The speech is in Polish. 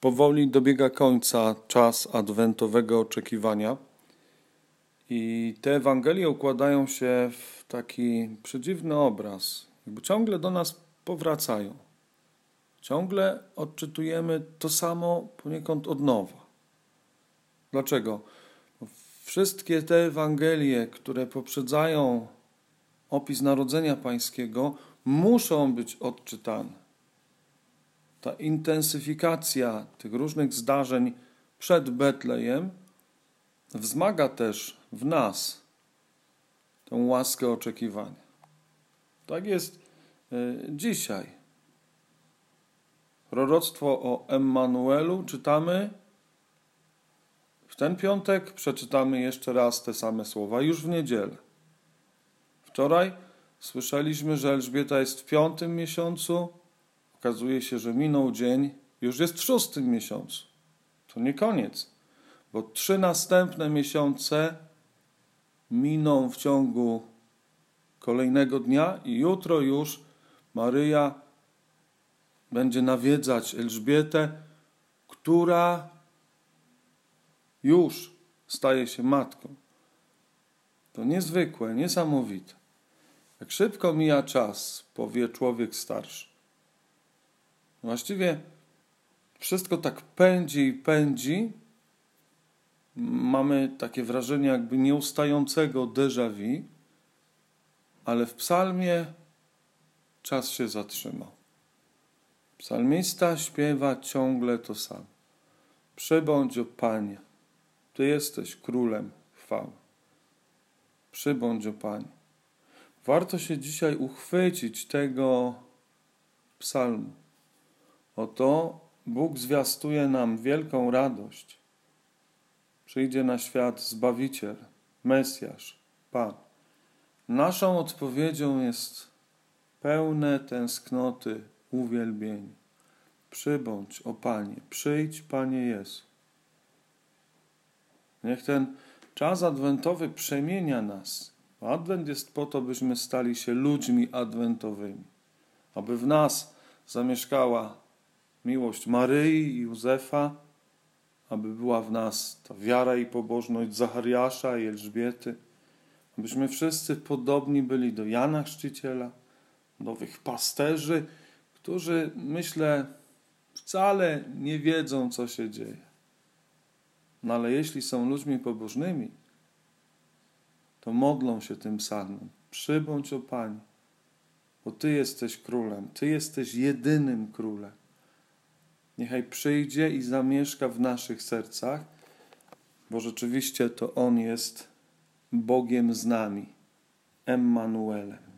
Powoli dobiega końca czas adwentowego oczekiwania i te Ewangelie układają się w taki przedziwny obraz. Jakby ciągle do nas powracają. Ciągle odczytujemy to samo poniekąd od nowa. Dlaczego? Wszystkie te Ewangelie, które poprzedzają opis Narodzenia Pańskiego, muszą być odczytane. Ta intensyfikacja tych różnych zdarzeń przed Betlejem wzmaga też w nas tę łaskę oczekiwania. Tak jest dzisiaj. Proroctwo o Emmanuelu czytamy w ten piątek, przeczytamy jeszcze raz te same słowa już w niedzielę. Wczoraj słyszeliśmy, że Elżbieta jest w 5. miesiącu. Okazuje się, że minął dzień, już jest w 6. miesiącu. To nie koniec, bo 3 następne miesiące miną w ciągu kolejnego dnia i jutro już Maryja będzie nawiedzać Elżbietę, która już staje się matką. To niezwykłe, niesamowite. Jak szybko mija czas, powie człowiek starszy. Właściwie wszystko tak pędzi i pędzi. Mamy takie wrażenie jakby nieustającego déjà vu, ale w psalmie czas się zatrzymał. Psalmista śpiewa ciągle to samo. Przybądź, o Panie, Ty jesteś królem chwały. Przybądź, o Panie. Warto się dzisiaj uchwycić tego psalmu. Oto Bóg zwiastuje nam wielką radość. Przyjdzie na świat Zbawiciel, Mesjasz, Pan. Naszą odpowiedzią jest pełne tęsknoty uwielbienie. Przybądź, o Panie, przyjdź, Panie Jezu. Niech ten czas adwentowy przemienia nas. Adwent jest po to, byśmy stali się ludźmi adwentowymi. Aby w nas zamieszkała miłość Maryi i Józefa, aby była w nas ta wiara i pobożność Zachariasza i Elżbiety, abyśmy wszyscy podobni byli do Jana Chrzciciela, do owych pasterzy, którzy, myślę, wcale nie wiedzą, co się dzieje. No ale jeśli są ludźmi pobożnymi, to modlą się tym psalmem. Przybądź, o Panie, bo Ty jesteś królem, Ty jesteś jedynym królem. Niechaj przyjdzie i zamieszka w naszych sercach, bo rzeczywiście to On jest Bogiem z nami, Emmanuelem.